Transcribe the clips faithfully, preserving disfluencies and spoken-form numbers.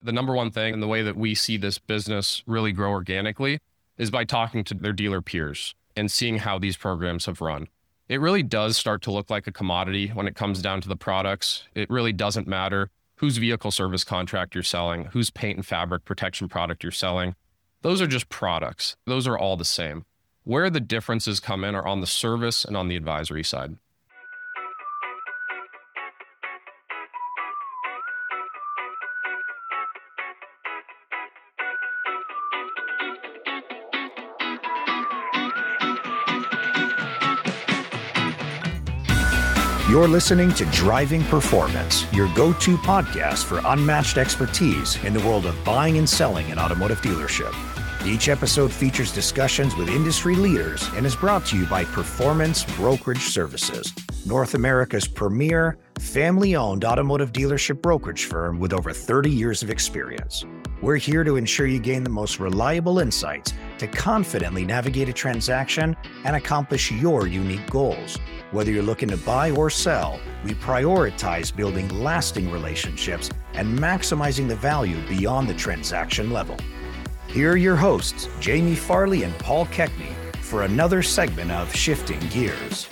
The number one thing and the way that we see this business really grow organically is by talking to their dealer peers and seeing how these programs have run. It really does start to look like a commodity when it comes down to the products. It really doesn't matter whose vehicle service contract you're selling, whose paint and fabric protection product you're selling. Those are just products. Those are all the same. Where the differences come in are on the service and on the advisory side. You're listening to Driving Performance, your go-to podcast for unmatched expertise in the world of buying and selling an automotive dealership. Each episode features discussions with industry leaders and is brought to you by Performance Brokerage Services, North America's premier, family-owned automotive dealership brokerage firm with over thirty years of experience. We're here to ensure you gain the most reliable insights to confidently navigate a transaction and accomplish your unique goals. Whether you're looking to buy or sell, we prioritize building lasting relationships and maximizing the value beyond the transaction level. Here are your hosts, Jamie Farley and Paul Keckney, for another segment of Shifting Gears.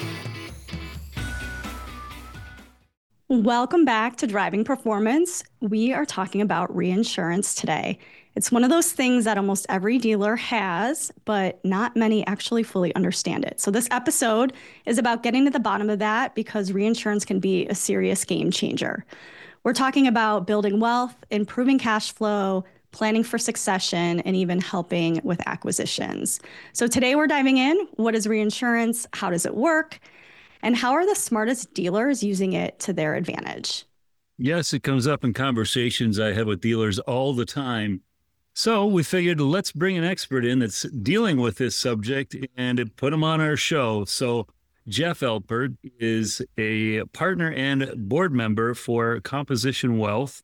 Welcome back to Driving Performance. We are talking about reinsurance today. It's one of those things that almost every dealer has, but not many actually fully understand it. So this episode is about getting to the bottom of that because reinsurance can be a serious game changer. We're talking about building wealth, improving cash flow, planning for succession, and even helping with acquisitions. So today we're diving in. What is reinsurance? How does it work? And how are the smartest dealers using it to their advantage? Yes, it comes up in conversations I have with dealers all the time. So we figured let's bring an expert in that's dealing with this subject and put him on our show. So Jeff Alpert is a partner and board member for Composition Wealth.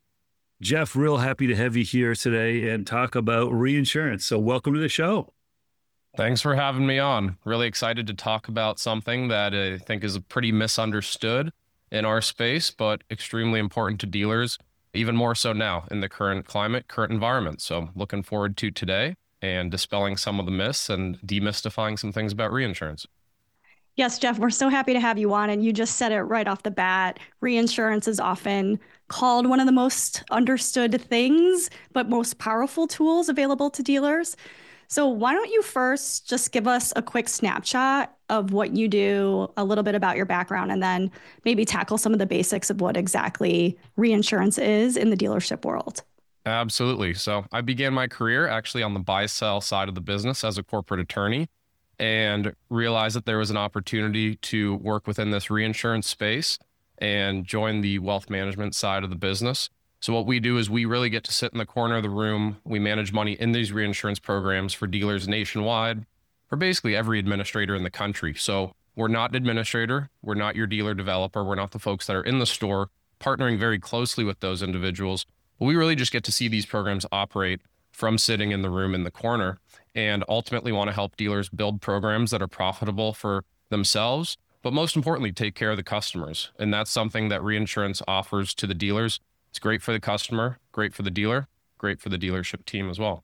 Jeff, real happy to have you here today and talk about reinsurance. So welcome to the show. Thanks for having me on. Really excited to talk about something that I think is pretty misunderstood in our space, but extremely important to dealers, even more so now in the current climate, current environment. So looking forward to today and dispelling some of the myths and demystifying some things about reinsurance. Yes, Jeff, we're so happy to have you on. And you just said it right off the bat. Reinsurance is often called one of the most understood things, but most powerful tools available to dealers. So why don't you first just give us a quick snapshot of what you do, a little bit about your background, and then maybe tackle some of the basics of what exactly reinsurance is in the dealership world. Absolutely. So I began my career actually on the buy-sell side of the business as a corporate attorney and realized that there was an opportunity to work within this reinsurance space and join the wealth management side of the business. So what we do is we really get to sit in the corner of the room. We manage money in these reinsurance programs for dealers nationwide, for basically every administrator in the country. So we're not an administrator. We're not your dealer developer. We're not the folks that are in the store partnering very closely with those individuals. But we really just get to see these programs operate from sitting in the room in the corner and ultimately want to help dealers build programs that are profitable for themselves, but most importantly, take care of the customers. And that's something that reinsurance offers to the dealers. It's great for the customer, great for the dealer, great for the dealership team as well.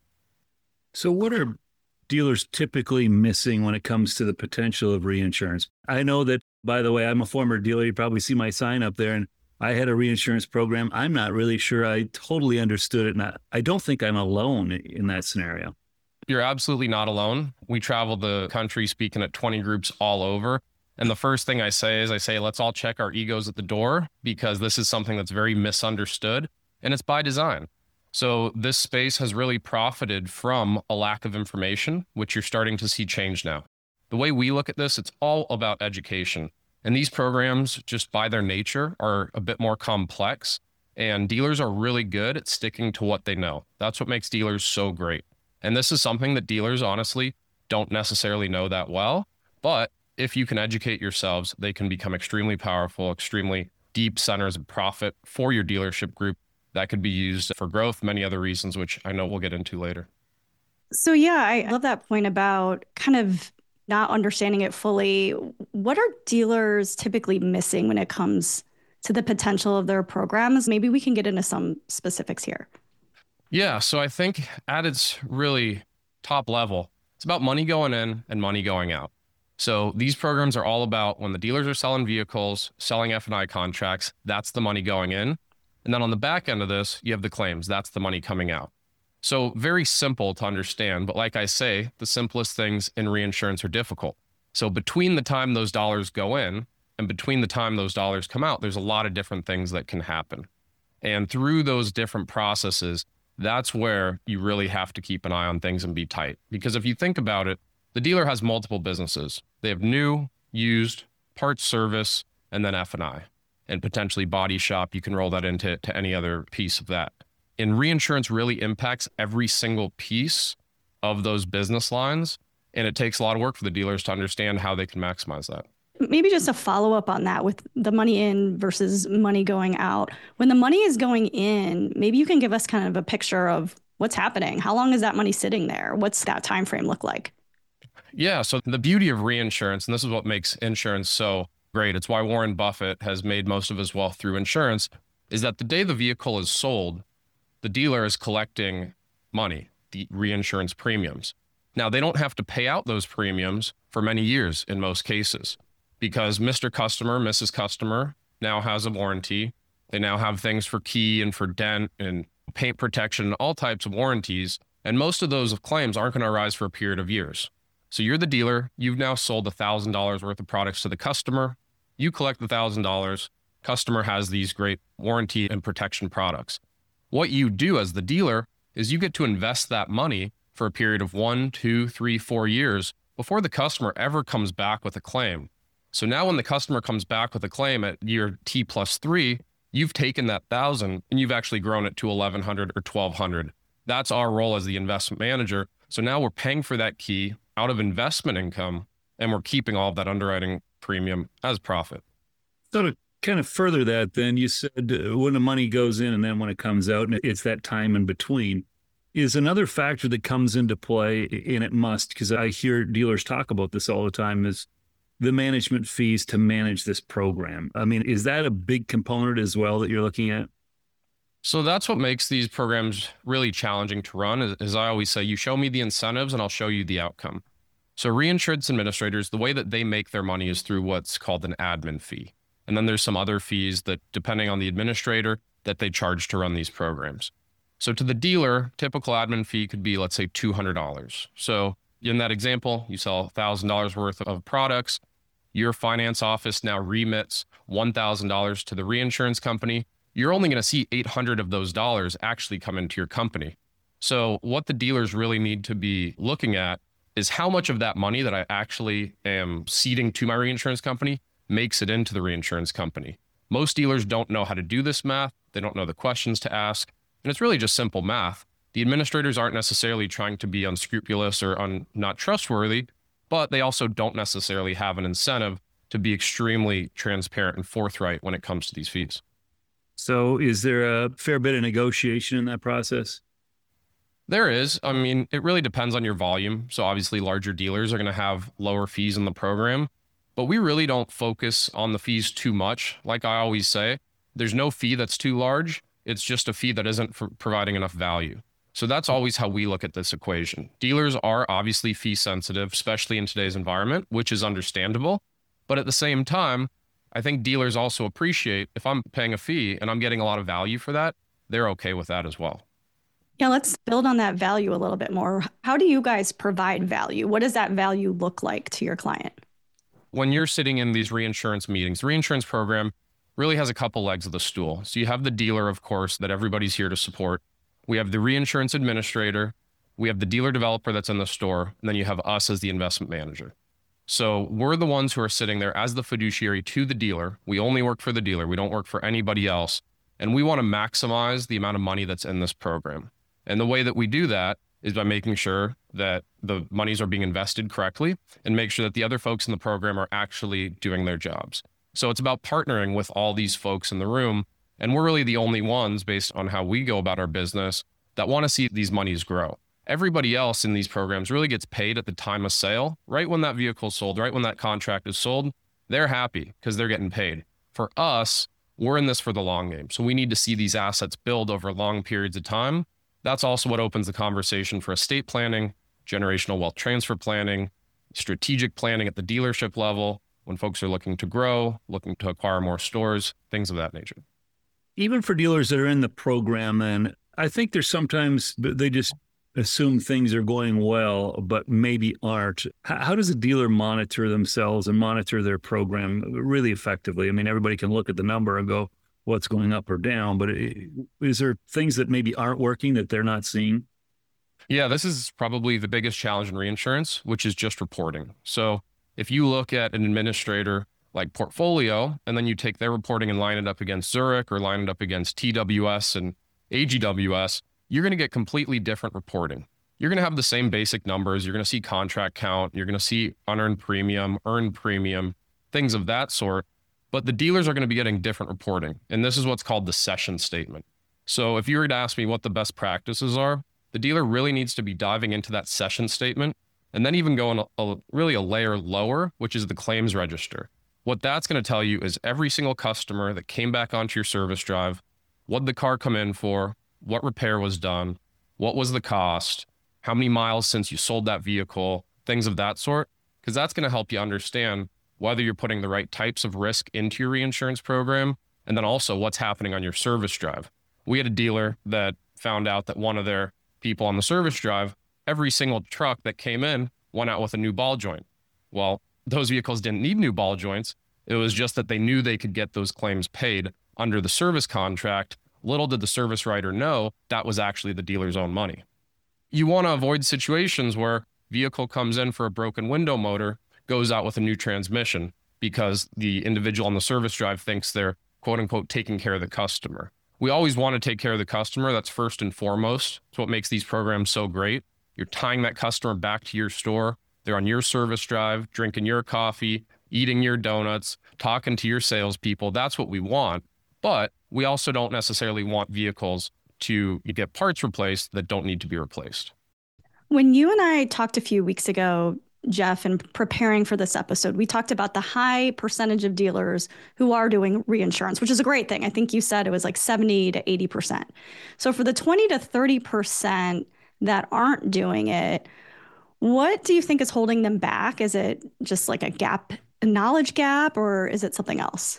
So what are dealers typically missing when it comes to the potential of reinsurance? I know that, by the way, I'm a former dealer. You probably see my sign up there, and I had a reinsurance program. I'm not really sure I totally understood it. And I, I don't think I'm alone in that scenario. You're absolutely not alone. We travel the country speaking at twenty groups all over. And the first thing I say is I say, let's all check our egos at the door because this is something that's very misunderstood and it's by design. So this space has really profited from a lack of information, which you're starting to see change now. The way we look at this, it's all about education. And these programs, just by their nature, are a bit more complex. And dealers are really good at sticking to what they know. That's what makes dealers so great. And this is something that dealers, honestly, don't necessarily know that well. But if you can educate yourselves, they can become extremely powerful, extremely deep centers of profit for your dealership group that could be used for growth, many other reasons, which I know we'll get into later. So yeah, I love that point about kind of not understanding it fully. What are dealers typically missing when it comes to the potential of their programs? Maybe we can get into some specifics here. Yeah. So I think at its really top level, it's about money going in and money going out. So these programs are all about when the dealers are selling vehicles, selling F and I contracts, that's the money going in. And then on the back end of this, you have the claims. That's the money coming out. So very simple to understand. But like I say, the simplest things in reinsurance are difficult. So between the time those dollars go in and between the time those dollars come out, there's a lot of different things that can happen. And through those different processes, that's where you really have to keep an eye on things and be tight. Because if you think about it, the dealer has multiple businesses. They have new, used, parts service, and then F and I, and potentially body shop. You can roll that into to any other piece of that. And reinsurance really impacts every single piece of those business lines. And it takes a lot of work for the dealers to understand how they can maximize that. Maybe just a follow-up on that with the money in versus money going out. When the money is going in, maybe you can give us kind of a picture of what's happening. How long is that money sitting there? What's that time frame look like? Yeah, so the beauty of reinsurance, and this is what makes insurance so great, it's why Warren Buffett has made most of his wealth through insurance, is that the day the vehicle is sold, the dealer is collecting money, the reinsurance premiums. Now, they don't have to pay out those premiums for many years in most cases, because Mister Customer, Missus Customer now has a warranty. They now have things for key and for dent and paint protection, all types of warranties. And most of those claims aren't going to arise for a period of years. So you're the dealer. You've now sold one thousand dollars worth of products to the customer. You collect the one thousand dollars. Customer has these great warranty and protection products. What you do as the dealer is you get to invest that money for a period of one, two, three, four years before the customer ever comes back with a claim. So now when the customer comes back with a claim at year T plus three, you've taken that thousand and you've actually grown it to eleven hundred or twelve hundred. That's our role as the investment manager. So now we're paying for that key out of investment income and we're keeping all of that underwriting premium as profit. So to kind of further that, then you said uh, when the money goes in and then when it comes out, and it's that time in between, is another factor that comes into play, and it must, because I hear dealers talk about this all the time, is the management fees to manage this program. I mean, is that a big component as well that you're looking at? So that's what makes these programs really challenging to run. As, as I always say, you show me the incentives and I'll show you the outcome. So reinsurance administrators, the way that they make their money is through what's called an admin fee. And then there's some other fees that, depending on the administrator, that they charge to run these programs. So to the dealer, typical admin fee could be, let's say, two hundred dollars. So in that example, you sell one thousand dollars worth of products. Your finance office now remits one thousand dollars to the reinsurance company. You're only going to see eight hundred of those dollars actually come into your company. So what the dealers really need to be looking at is how much of that money that I actually am ceding to my reinsurance company makes it into the reinsurance company. Most dealers don't know how to do this math. They don't know the questions to ask. And it's really just simple math. The administrators aren't necessarily trying to be unscrupulous or un- not trustworthy, but they also don't necessarily have an incentive to be extremely transparent and forthright when it comes to these fees. So is there a fair bit of negotiation in that process? There is. I mean, it really depends on your volume. So obviously larger dealers are going to have lower fees in the program, but we really don't focus on the fees too much. Like I always say, there's no fee that's too large. It's just a fee that isn't for providing enough value. So that's always how we look at this equation. Dealers are obviously fee sensitive, especially in today's environment, which is understandable. But at the same time, I think dealers also appreciate if I'm paying a fee and I'm getting a lot of value for that, they're okay with that as well. Yeah, let's build on that value a little bit more. How do you guys provide value? What does that value look like to your client? When you're sitting in these reinsurance meetings, the reinsurance program really has a couple legs of the stool. So you have the dealer, of course, that everybody's here to support. We have the reinsurance administrator. We have the dealer developer that's in the store. And then you have us as the investment manager. So we're the ones who are sitting there as the fiduciary to the dealer. We only work for the dealer. We don't work for anybody else. And we want to maximize the amount of money that's in this program. And the way that we do that is by making sure that the monies are being invested correctly and make sure that the other folks in the program are actually doing their jobs. So it's about partnering with all these folks in the room. And we're really the only ones, based on how we go about our business, that want to see these monies grow. Everybody else in these programs really gets paid at the time of sale, right when that vehicle is sold, right when that contract is sold. They're happy because they're getting paid. For us, we're in this for the long game. So we need to see these assets build over long periods of time. That's also what opens the conversation for estate planning, generational wealth transfer planning, strategic planning at the dealership level, when folks are looking to grow, looking to acquire more stores, things of that nature. Even for dealers that are in the program, and I think there's sometimes they just assume things are going well, but maybe aren't. How does a dealer monitor themselves and monitor their program really effectively? I mean, everybody can look at the number and go, what's going up or down, but is there things that maybe aren't working that they're not seeing? Yeah, this is probably the biggest challenge in reinsurance, which is just reporting. So if you look at an administrator like Portfolio, and then you take their reporting and line it up against Zurich or line it up against T W S and A G W S, you're going to get completely different reporting. You're going to have the same basic numbers. You're going to see contract count. You're going to see unearned premium, earned premium, things of that sort. But the dealers are going to be getting different reporting. And this is what's called the session statement. So if you were to ask me what the best practices are, the dealer really needs to be diving into that session statement and then even going a, a, really a layer lower, which is the claims register. What that's going to tell you is every single customer that came back onto your service drive, what did the car come in for, what repair was done, what was the cost, how many miles since you sold that vehicle, things of that sort, because that's going to help you understand whether you're putting the right types of risk into your reinsurance program, and then also what's happening on your service drive. We had a dealer that found out that one of their people on the service drive, every single truck that came in went out with a new ball joint. Well, those vehicles didn't need new ball joints. It was just that they knew they could get those claims paid under the service contract. Little did the service writer know that was actually the dealer's own money. You want to avoid situations where vehicle comes in for a broken window motor, goes out with a new transmission because the individual on the service drive thinks they're quote unquote taking care of the customer. We always want to take care of the customer. That's first and foremost. It's what makes these programs so great. You're tying that customer back to your store. They're on your service drive, drinking your coffee, eating your donuts, talking to your salespeople. That's what we want. But we also don't necessarily want vehicles to get parts replaced that don't need to be replaced. When you and I talked a few weeks ago, Jeff, in preparing for this episode, we talked about the high percentage of dealers who are doing reinsurance, which is a great thing. I think you said it was like seventy to eighty percent. So for the twenty to thirty percent that aren't doing it, what do you think is holding them back? Is it just like a gap, a knowledge gap, or is it something else?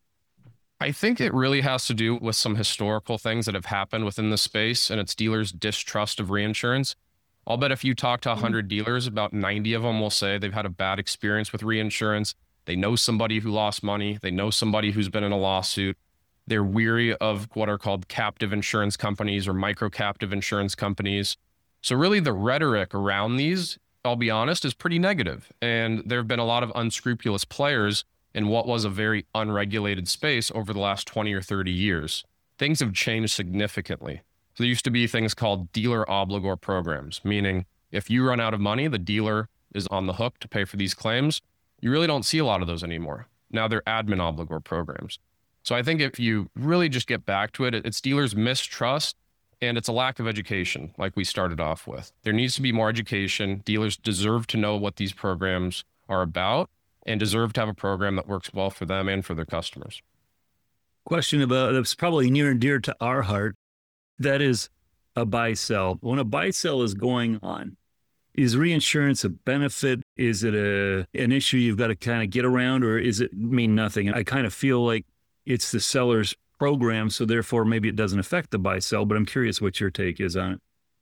I think it really has to do with some historical things that have happened within the space and its dealers' distrust of reinsurance. I'll bet if you talk to one hundred dealers, about ninety of them will say they've had a bad experience with reinsurance. They know somebody who lost money. They know somebody who's been in a lawsuit. They're weary of what are called captive insurance companies or micro-captive insurance companies. So really the rhetoric around these, I'll be honest, is pretty negative. And there have been a lot of unscrupulous players in what was a very unregulated space over the last twenty or thirty years. Things have changed significantly. So there used to be things called dealer obligor programs, meaning if you run out of money, the dealer is on the hook to pay for these claims. You really don't see a lot of those anymore. Now they're admin obligor programs. So I think if you really just get back to it, it's dealers' mistrust and it's a lack of education, like we started off with. There needs to be more education. Dealers deserve to know what these programs are about and deserve to have a program that works well for them and for their customers. Question about that's probably near and dear to our heart. That is a buy-sell. When a buy-sell is going on, is reinsurance a benefit? Is it a an issue you've got to kind of get around, or is it mean nothing? I kind of feel like it's the seller's program, so therefore maybe it doesn't affect the buy-sell, but I'm curious what your take is on it.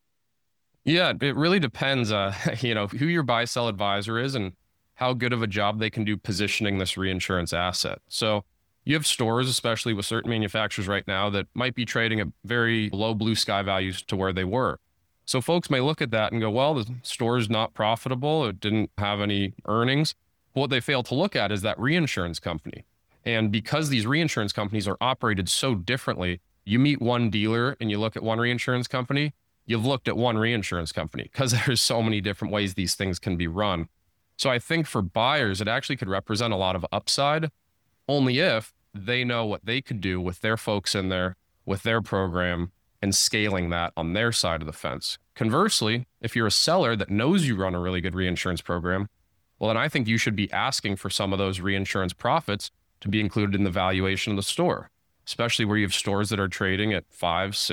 Yeah, it really depends, uh, you know, who your buy-sell advisor is and how good of a job they can do positioning this reinsurance asset. So you have stores, especially with certain manufacturers right now, that might be trading at very low blue sky values to where they were. So folks may look at that and go, well, the store is not profitable. It didn't have any earnings. But what they fail to look at is that reinsurance company. And because these reinsurance companies are operated so differently, you meet one dealer and you look at one reinsurance company, you've looked at one reinsurance company because there's so many different ways these things can be run. So I think for buyers, it actually could represent a lot of upside only if they know what they could do with their folks in there, with their program, and scaling that on their side of the fence. Conversely, if you're a seller that knows you run a really good reinsurance program, well, then I think you should be asking for some of those reinsurance profits to be included in the valuation of the store, especially where you have stores that are trading at five, six,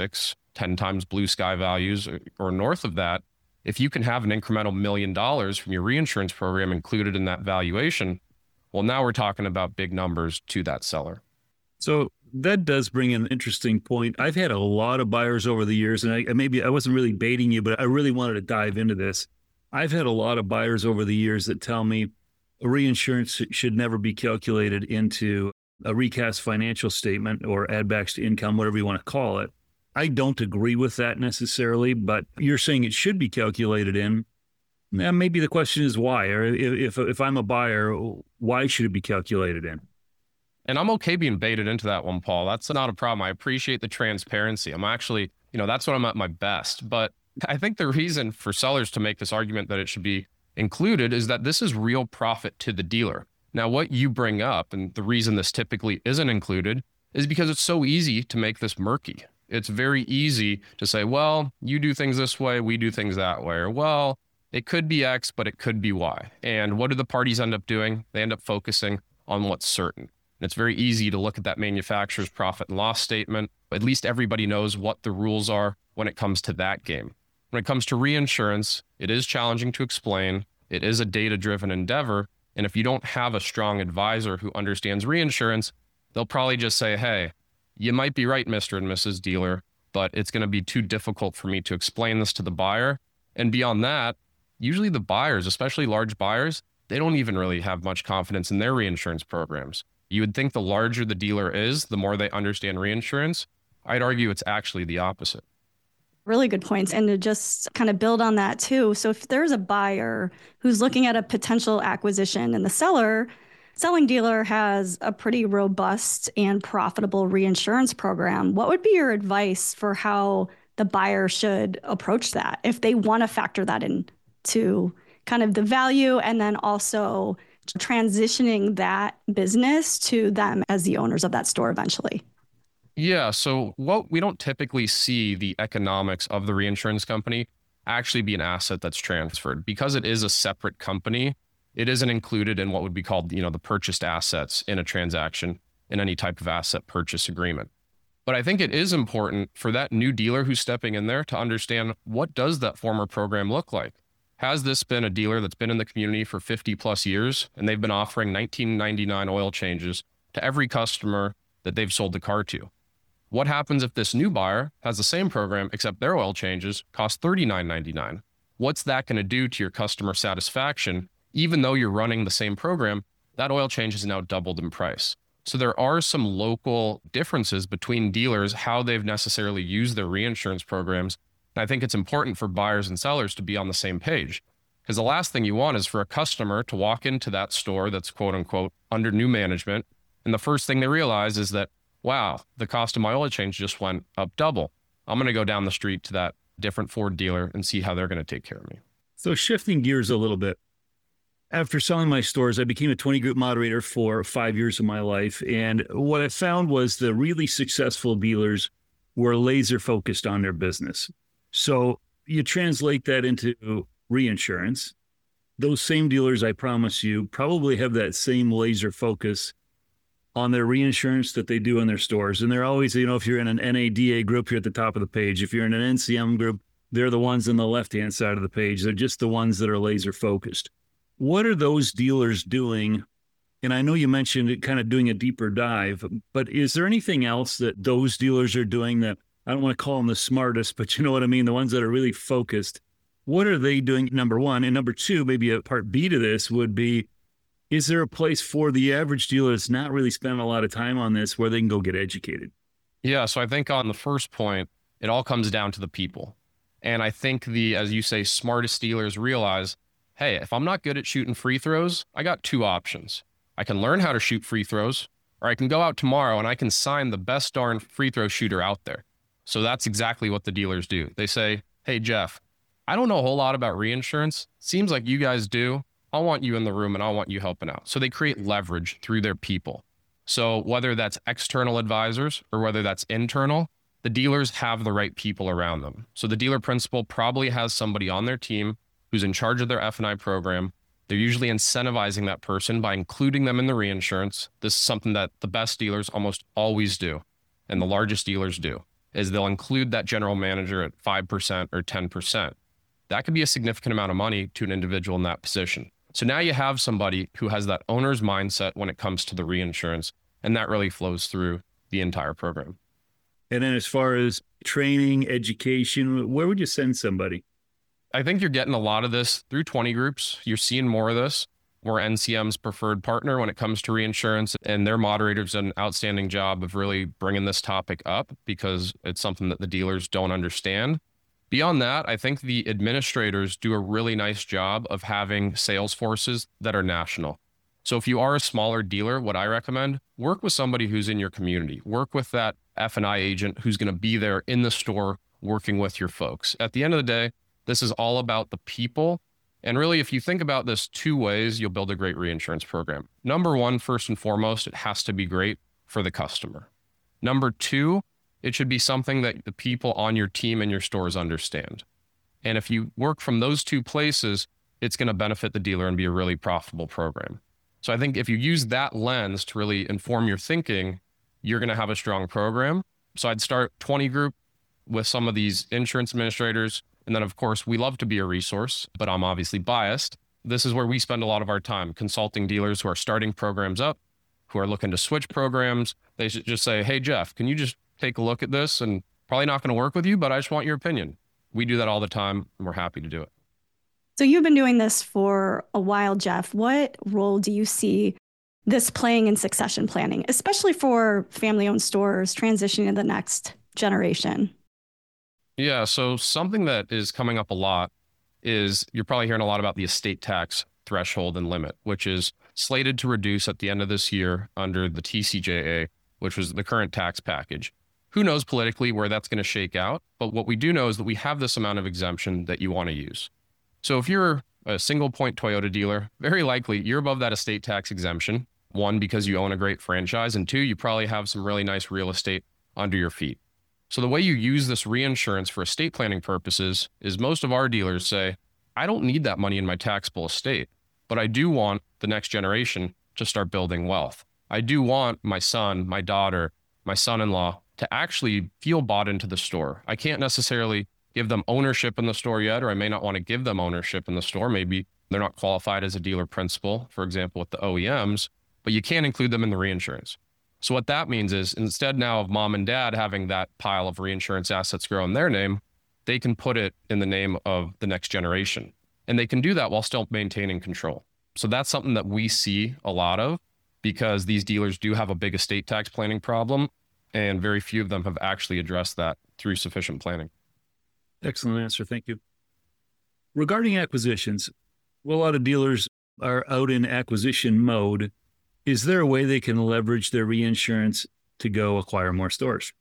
ten times blue sky values or, or north of that, if you can have an incremental million dollars from your reinsurance program included in that valuation, well, now we're talking about big numbers to that seller. So that does bring an interesting point. I've had a lot of buyers over the years, and I, maybe I wasn't really baiting you, but I really wanted to dive into this. I've had a lot of buyers over the years that tell me reinsurance should never be calculated into a recast financial statement or add backs to income, whatever you want to call it. I don't agree with that necessarily, but you're saying it should be calculated in. Now, maybe the question is why, or if, if I'm a buyer, why should it be calculated in? And I'm okay being baited into that one, Paul. That's not a problem. I appreciate the transparency. I'm actually, you know, that's when I'm at my best. But I think the reason for sellers to make this argument that it should be included is that this is real profit to the dealer. Now, what you bring up, and the reason this typically isn't included, is because it's so easy to make this murky. It's very easy to say, well, you do things this way, we do things that way. Or, well, it could be X, but it could be Y. And what do the parties end up doing? They end up focusing on what's certain. And it's very easy to look at that manufacturer's profit and loss statement. At least everybody knows what the rules are when it comes to that game. When it comes to reinsurance, it is challenging to explain. It is a data-driven endeavor. And if you don't have a strong advisor who understands reinsurance, they'll probably just say, hey, you might be right, Mister and Missus Dealer, but it's going to be too difficult for me to explain this to the buyer. And beyond that, usually the buyers, especially large buyers, they don't even really have much confidence in their reinsurance programs. You would think the larger the dealer is, the more they understand reinsurance. I'd argue it's actually the opposite. Really good points. And to just kind of build on that too. So if there's a buyer who's looking at a potential acquisition and the seller, selling dealer has a pretty robust and profitable reinsurance program, what would be your advice for how the buyer should approach that if they want to factor that in to kind of the value and then also transitioning that business to them as the owners of that store eventually? Yeah, so what we don't typically see the economics of the reinsurance company actually be an asset that's transferred. Because it is a separate company, it isn't included in what would be called, you know, the purchased assets in a transaction, in any type of asset purchase agreement. But I think it is important for that new dealer who's stepping in there to understand, what does that former program look like? Has this been a dealer that's been in the community for fifty plus years and they've been offering nineteen ninety-nine oil changes to every customer that they've sold the car to? What happens if this new buyer has the same program except their oil changes cost thirty-nine ninety-nine? What's that going to do to your customer satisfaction? Even though you're running the same program, that oil change is now doubled in price. So there are some local differences between dealers, how they've necessarily used their reinsurance programs. And I think it's important for buyers and sellers to be on the same page, because the last thing you want is for a customer to walk into that store that's quote unquote under new management. And the first thing they realize is that, wow, the cost of my oil change just went up double. I'm going to go down the street to that different Ford dealer and see how they're going to take care of me. So shifting gears a little bit, after selling my stores, I became a twenty group moderator for five years of my life. And what I found was the really successful dealers were laser focused on their business. So you translate that into reinsurance. Those same dealers, I promise you, probably have that same laser focus on their reinsurance that they do in their stores. And they're always, you know, if you're in an N A D A group, you're at the top of the page. If you're in an N C M group, they're the ones on the left-hand side of the page. They're just the ones that are laser focused. What are those dealers doing? And I know you mentioned it, kind of doing a deeper dive, but is there anything else that those dealers are doing that, I don't want to call them the smartest, but you know what I mean? The ones that are really focused. What are they doing, number one? And number two, maybe a part B to this would be, is there a place for the average dealer that's not really spending a lot of time on this where they can go get educated? Yeah, so I think on the first point, it all comes down to the people. And I think the, as you say, smartest dealers realize, hey, if I'm not good at shooting free throws, I got two options. I can learn how to shoot free throws, or I can go out tomorrow and I can sign the best darn free throw shooter out there. So that's exactly what the dealers do. They say, hey, Jeff, I don't know a whole lot about reinsurance. Seems like you guys do. I want you in the room and I want you helping out. So they create leverage through their people. So whether that's external advisors or whether that's internal, the dealers have the right people around them. So the dealer principal probably has somebody on their team who's in charge of their F and I program. They're usually incentivizing that person by including them in the reinsurance. This is something that the best dealers almost always do, and the largest dealers do. is they'll include that general manager at five percent or ten percent. That could be a significant amount of money to an individual in that position. So now you have somebody who has that owner's mindset when it comes to the reinsurance, and that really flows through the entire program. And then as far as training, education, where would you send somebody? I think you're getting a lot of this through twenty groups. You're seeing more of this. We're N C M's preferred partner when it comes to reinsurance, and their moderators did an outstanding job of really bringing this topic up because it's something that the dealers don't understand. Beyond that, I think the administrators do a really nice job of having sales forces that are national. So if you are a smaller dealer, what I recommend, work with somebody who's in your community. Work with that F and I agent who's going to be there in the store working with your folks. At the end of the day, this is all about the people. And really, if you think about this two ways, you'll build a great reinsurance program. Number one, first and foremost, it has to be great for the customer. Number two, it should be something that the people on your team and your stores understand. And if you work from those two places, it's going to benefit the dealer and be a really profitable program. So I think if you use that lens to really inform your thinking, you're going to have a strong program. So I'd start twenty group with some of these insurance administrators. And then, of course, we love to be a resource, but I'm obviously biased. This is where we spend a lot of our time consulting dealers who are starting programs up, who are looking to switch programs. They should just say, hey, Jeff, can you just take a look at this? And probably not going to work with you, but I just want your opinion. We do that all the time, and we're happy to do it. So you've been doing this for a while, Jeff. What role do you see this playing in succession planning, especially for family-owned stores transitioning to the next generation? Yeah, so something that is coming up a lot is you're probably hearing a lot about the estate tax threshold and limit, which is slated to reduce at the end of this year under the T C J A, which was the current tax package. Who knows politically where that's going to shake out? But what we do know is that we have this amount of exemption that you want to use. So if you're a single point Toyota dealer, very likely you're above that estate tax exemption. One, because you own a great franchise, and two, you probably have some really nice real estate under your feet. So the way you use this reinsurance for estate planning purposes is most of our dealers say, I don't need that money in my taxable estate, but I do want the next generation to start building wealth. I do want my son, my daughter, my son-in-law to actually feel bought into the store. I can't necessarily give them ownership in the store yet, or I may not want to give them ownership in the store. Maybe they're not qualified as a dealer principal, for example, with the O E Ms, but you can't include them in the reinsurance. So what that means is instead now of mom and dad having that pile of reinsurance assets grow in their name, they can put it in the name of the next generation. And they can do that while still maintaining control. So that's something that we see a lot of because these dealers do have a big estate tax planning problem, and very few of them have actually addressed that through sufficient planning. Excellent answer. Thank you. Regarding acquisitions, well, a lot of dealers are out in acquisition mode. Is there a way they can leverage their reinsurance to go acquire more stores?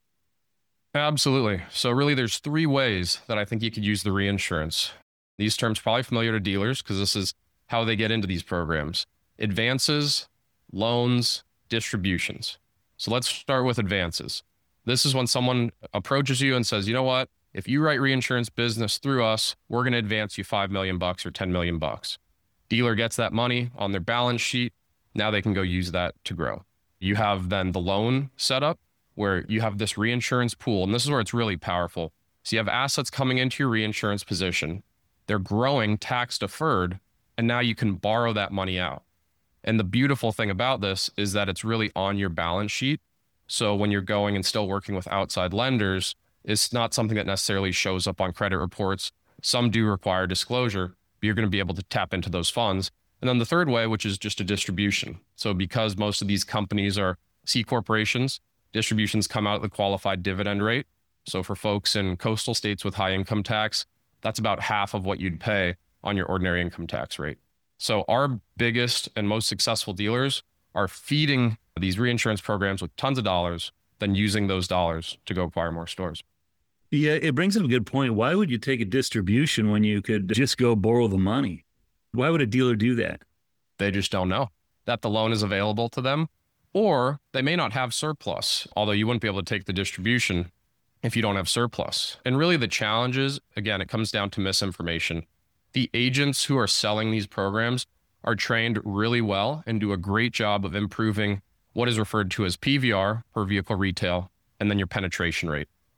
Absolutely. So really there's three ways that I think you could use the reinsurance. These terms are probably familiar to dealers because this is how they get into these programs. Advances, loans, distributions. So let's start with advances. This is when someone approaches you and says, you know what, if you write reinsurance business through us, we're going to advance you five million bucks or ten million bucks. Dealer gets that money on their balance sheet. Now they can go use that to grow. You have then the loan setup where you have this reinsurance pool, and this is where it's really powerful. So you have assets coming into your reinsurance position. They're growing tax deferred, and now you can borrow that money out. And the beautiful thing about this is that it's really on your balance sheet. So when you're going and still working with outside lenders, it's not something that necessarily shows up on credit reports. Some do require disclosure, but you're going to be able to tap into those funds. And then the third way, which is just a distribution. So because most of these companies are C corporations, distributions come out at the qualified dividend rate. So for folks in coastal states with high income tax, that's about half of what you'd pay on your ordinary income tax rate. So our biggest and most successful dealers are feeding these reinsurance programs with tons of dollars, then using those dollars to go acquire more stores. Yeah, it brings up a good point. Why would you take a distribution when you could just go borrow the money? Why would a dealer do that? They just don't know that the loan is available to them, or they may not have surplus, although you wouldn't be able to take the distribution if you don't have surplus. And really the challenge is, again, it comes down to misinformation. The agents who are selling these programs are trained really well and do a great job of improving what is referred to as P V R, per vehicle retail, and then your penetration rate.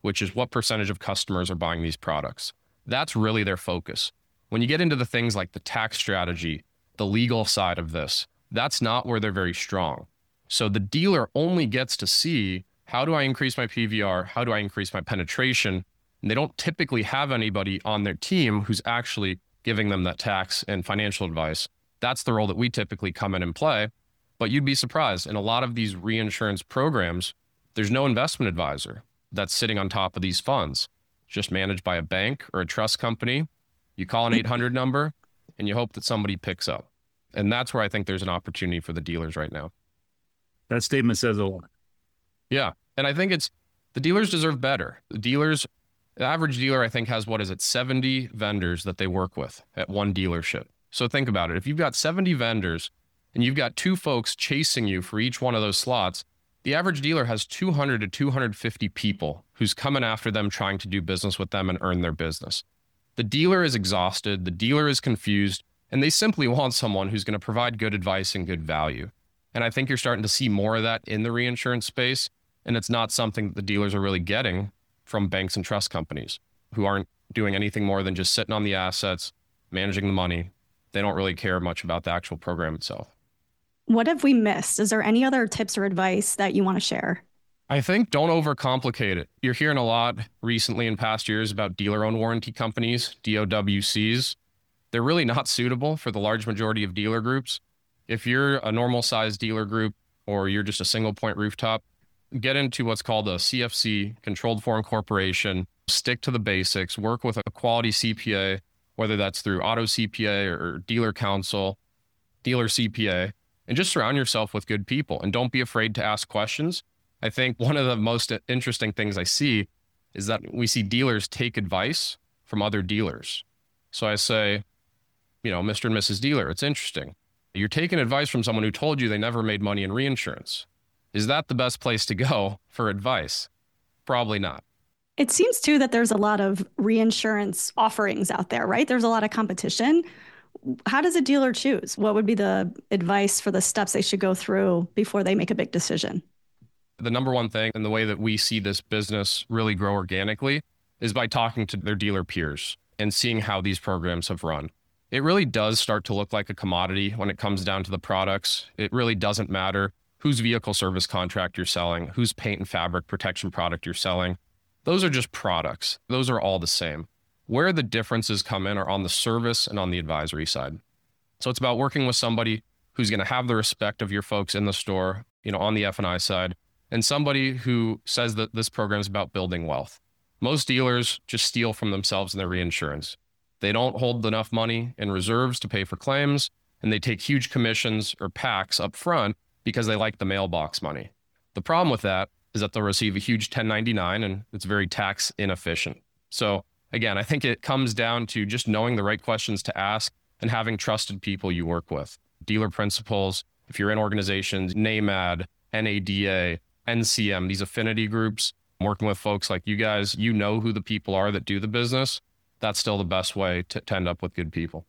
which is what percentage of customers are buying these products. That's really their focus. When you get into the things like the tax strategy, the legal side of this, that's not where they're very strong. So the dealer only gets to see, how do I increase my P V R? How do I increase my penetration? And they don't typically have anybody on their team who's actually giving them that tax and financial advice. That's the role that we typically come in and play. But you'd be surprised, in a lot of these reinsurance programs, there's no investment advisor that's sitting on top of these funds. It's just managed by a bank or a trust company. You call an eight hundred number and you hope that somebody picks up. And that's where I think there's an opportunity for the dealers right now. That statement says a lot. Yeah. And I think it's, the dealers deserve better. The dealers, the average dealer, I think, has, what is it, seventy vendors that they work with at one dealership. So think about it. If you've got seventy vendors and you've got two folks chasing you for each one of those slots, the average dealer has two hundred to two hundred fifty people who's coming after them, trying to do business with them and earn their business. The dealer is exhausted. The dealer is confused, and they simply want someone who's going to provide good advice and good value. And I think you're starting to see more of that in the reinsurance space. And it's not something that the dealers are really getting from banks and trust companies, who aren't doing anything more than just sitting on the assets, managing the money. They don't really care much about the actual program itself. What have we missed? Is there any other tips or advice that you want to share? I think don't overcomplicate it. You're hearing a lot recently in past years about dealer-owned warranty companies, D O W Cs. They're really not suitable for the large majority of dealer groups. If you're a normal sized dealer group, or you're just a single point rooftop, get into what's called a C F C, controlled foreign corporation, stick to the basics, work with a quality C P A, whether that's through auto C P A or dealer council, dealer C P A, and just surround yourself with good people and don't be afraid to ask questions. I think one of the most interesting things I see is that we see dealers take advice from other dealers. So I say, you know, Mister and Missus Dealer, it's interesting. You're taking advice from someone who told you they never made money in reinsurance. Is that the best place to go for advice? Probably not. It seems too that there's a lot of reinsurance offerings out there, right? There's a lot of competition. How does a dealer choose? What would be the advice for the steps they should go through before they make a big decision? The number one thing, and the way that we see this business really grow organically, is by talking to their dealer peers and seeing how these programs have run. It really does start to look like a commodity when it comes down to the products. It really doesn't matter whose vehicle service contract you're selling, whose paint and fabric protection product you're selling. Those are just products. Those are all the same. Where the differences come in are on the service and on the advisory side. So it's about working with somebody who's going to have the respect of your folks in the store, you know, on the F and I side, and somebody who says that this program is about building wealth. Most dealers just steal from themselves in their reinsurance. They don't hold enough money in reserves to pay for claims, and they take huge commissions or packs up front because they like the mailbox money. The problem with that is that they'll receive a huge ten ninety-nine, and it's very tax inefficient. So again, I think it comes down to just knowing the right questions to ask and having trusted people you work with. Dealer principals, if you're in organizations, NAMAD, N A D A, N C M, these affinity groups, working with folks like you guys, you know who the people are that do the business. That's still the best way to, to end up with good people.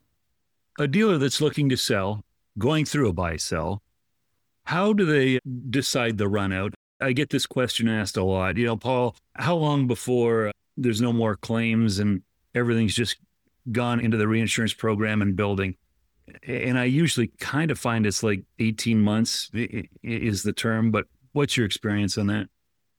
A dealer that's looking to sell, going through a buy-sell, how do they decide the run out? I get this question asked a lot. You know, Paul, how long before there's no more claims and everything's just gone into the reinsurance program and building? And I usually kind of find it's like eighteen months is the term, but what's your experience on that?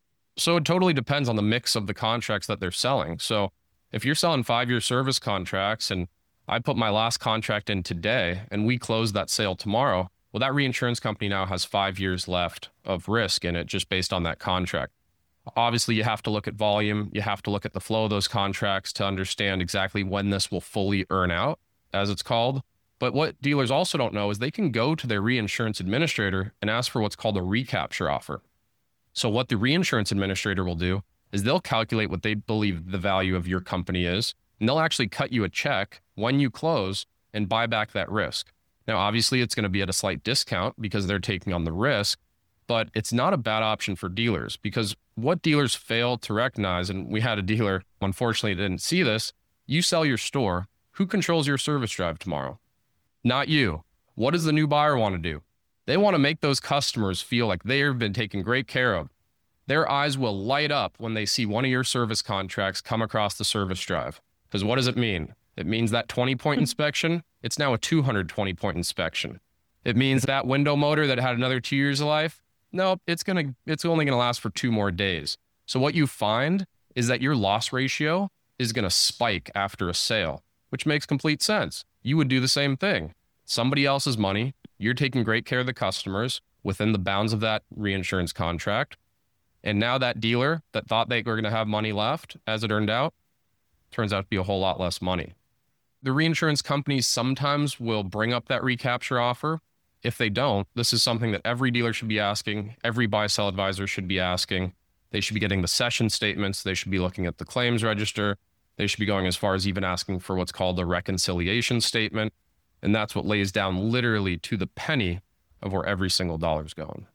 So it totally depends on the mix of the contracts that they're selling. So if you're selling five-year service contracts and I put my last contract in today and we close that sale tomorrow, well, that reinsurance company now has five years left of risk in it just based on that contract. Obviously, you have to look at volume. You have to look at the flow of those contracts to understand exactly when this will fully earn out, as it's called. But what dealers also don't know is they can go to their reinsurance administrator and ask for what's called a recapture offer. So what the reinsurance administrator will do is they'll calculate what they believe the value of your company is, and they'll actually cut you a check when you close and buy back that risk. Now, obviously, it's going to be at a slight discount because they're taking on the risk, but it's not a bad option for dealers because what dealers fail to recognize, and we had a dealer, unfortunately, didn't see this, you sell your store, who controls your service drive tomorrow? Not you. What does the new buyer want to do? They want to make those customers feel like they've been taken great care of. their eyes will light up when they see one of your service contracts come across the service drive. Because what does it mean? It means that twenty point inspection, it's now a two hundred twenty point inspection. It means that window motor that had another two years of life, nope, it's gonna, it's only gonna last for two more days. So what you find is that your loss ratio is gonna spike after a sale, which makes complete sense. You would do the same thing. Somebody else's money, you're taking great care of the customers within the bounds of that reinsurance contract. And now that dealer that thought they were gonna have money left, as it turned out, turns out to be a whole lot less money. The reinsurance companies sometimes will bring up that recapture offer. If they don't, this is something that every dealer should be asking, every buy-sell advisor should be asking. They should be getting the session statements. They should be looking at the claims register. They should be going as far as even asking for what's called a reconciliation statement. And that's what lays down literally to the penny of where every single dollar is going.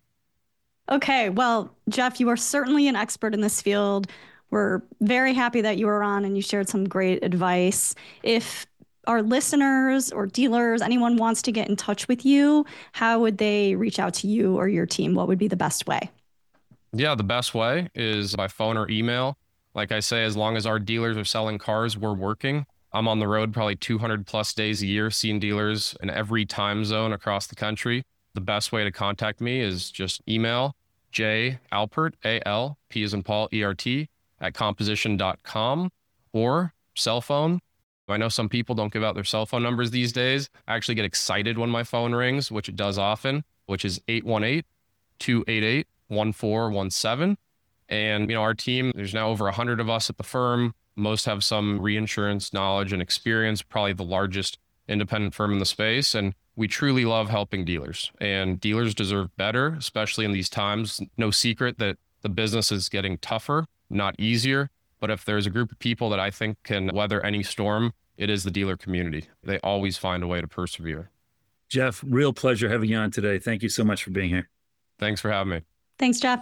Okay, well, Jeff, you are certainly an expert in this field. We're very happy that you were on and you shared some great advice. If our listeners or dealers, anyone wants to get in touch with you, how would they reach out to you or your team? What would be the best way? Yeah, the best way is by phone or email. Like I say, as long as our dealers are selling cars, we're working. I'm on the road probably two hundred plus days a year, seeing dealers in every time zone across the country. The best way to contact me is just email J Alpert, A L, P as in Paul, E R T, at composition dot com, or cell phone. I know some people don't give out their cell phone numbers these days. I actually get excited when my phone rings, which it does often, which is eight one eight, two eight eight, one four one seven. And, you know, our team, there's now over one hundred of us at the firm. Most have some reinsurance knowledge and experience, probably the largest independent firm in the space. And we truly love helping dealers. And dealers deserve better, especially in these times. No secret that the business is getting tougher, not easier. But if there's a group of people that I think can weather any storm, it is the dealer community. They always find a way to persevere. Jeff, real pleasure having you on today. Thank you so much for being here. Thanks for having me. Thanks, Jeff.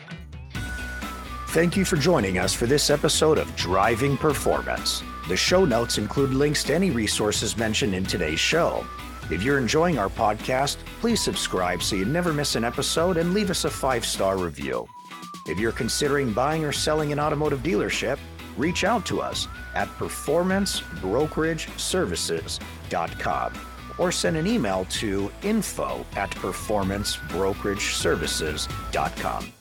Thank you for joining us for this episode of Driving Performance. The show notes include links to any resources mentioned in today's show. If you're enjoying our podcast, please subscribe so you never miss an episode and leave us a five-star review. If you're considering buying or selling an automotive dealership, reach out to us at performance brokerage services dot com or send an email to info at performance brokerage services dot com.